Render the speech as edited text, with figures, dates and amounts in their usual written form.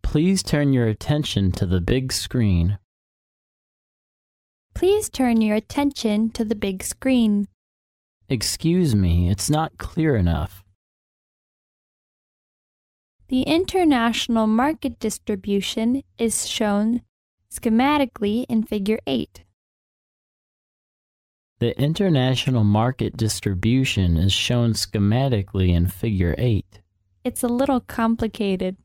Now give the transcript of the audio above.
Please turn your attention to the big screen. Please turn your attention to the big screen. Excuse me, it's not clear enough. The international market distribution is shown schematically in Figure 8. The international market distribution is shown schematically in Figure 8. It's a little complicated.